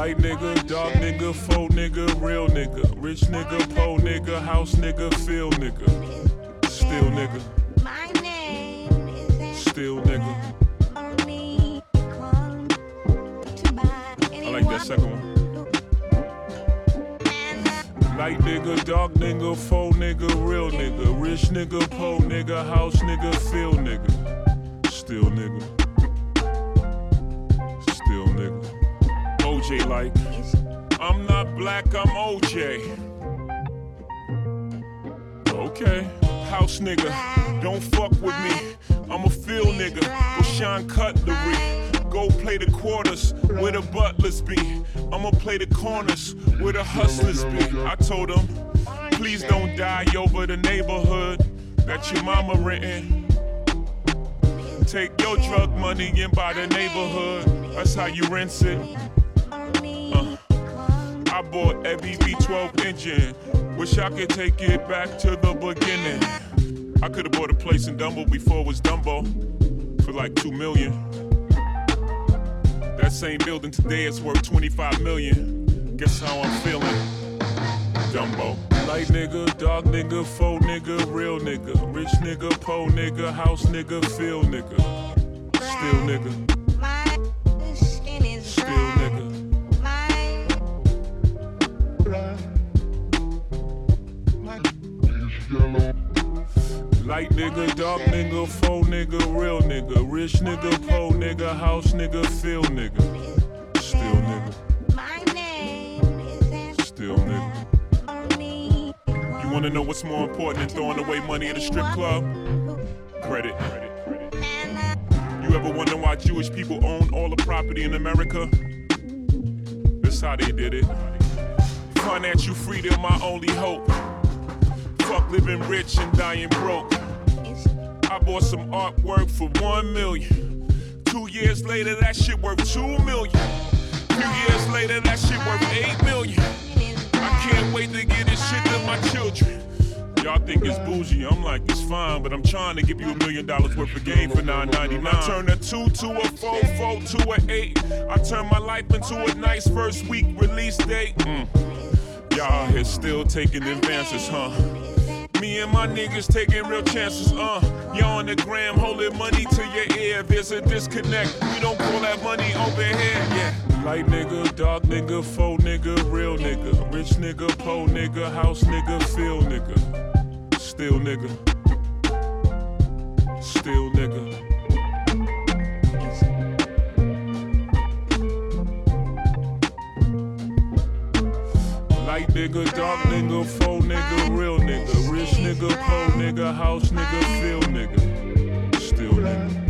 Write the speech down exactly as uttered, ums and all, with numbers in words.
Light nigga, dark nigga, faux nigga, real nigga. Rich nigga, po nigga, house nigga, feel nigga. Still nigga. Still nigga. I like that second one. Light nigga, dark nigga, faux nigga, real nigga. Rich nigga, po nigga, house nigga, feel nigga. Still nigga. Still nigga. O J like, I'm not black, I'm O J. Okay. House nigga, don't fuck with me. I'm a field nigga with Sean Cutlery. Go play the quarters where the butlers be. I'ma play the corners where the hustlers be. I told them, please don't die over the neighborhood that your mama renting. Take your drug money and buy the neighborhood. That's how you rinse it. Uh, I bought every V twelve engine. Wish I could take it back to the beginning. I could've bought a place in Dumbo before it was Dumbo for like two million. That same building today is worth twenty-five million. Guess how I'm feeling? Dumbo. Light nigga, dark nigga, faux nigga, real nigga. Rich nigga, po nigga, house nigga, feel nigga. Still nigga. Still nigga. Light nigga, dark nigga, faux nigga, real nigga. Rich nigga, po nigga, house nigga, feel nigga. Still nigga. Still nigga. You wanna know what's more important than throwing away money at a strip club? Credit. You ever wonder why Jewish people own all the property in America? That's how they did it. Financial freedom, my only hope. Fuck living rich and dying broke. I bought some artwork for one million. Two years later, that shit worth two million. Few years later, that shit worth eight million. I can't wait to get this shit to my children. Y'all think it's bougie, I'm like, it's fine, but I'm trying to give you a million dollars worth of game for nine ninety-nine. I turn a two to a four, four to a eight. I turn my life into a nice first week release date. Mm. Y'all here still taking advances, huh? Me and my niggas taking real chances, uh. Y'all on the gram holding money to your ear. There's a disconnect, we don't call that money over here, yeah. Light nigga, dark nigga, faux nigga, real nigga. Rich nigga, po nigga, house nigga, feel nigga. Still nigga. Still nigga. Light nigga, dark nigga, faux nigga, real nigga. Rich nigga, po nigga, house nigga, feel nigga. Still nigga.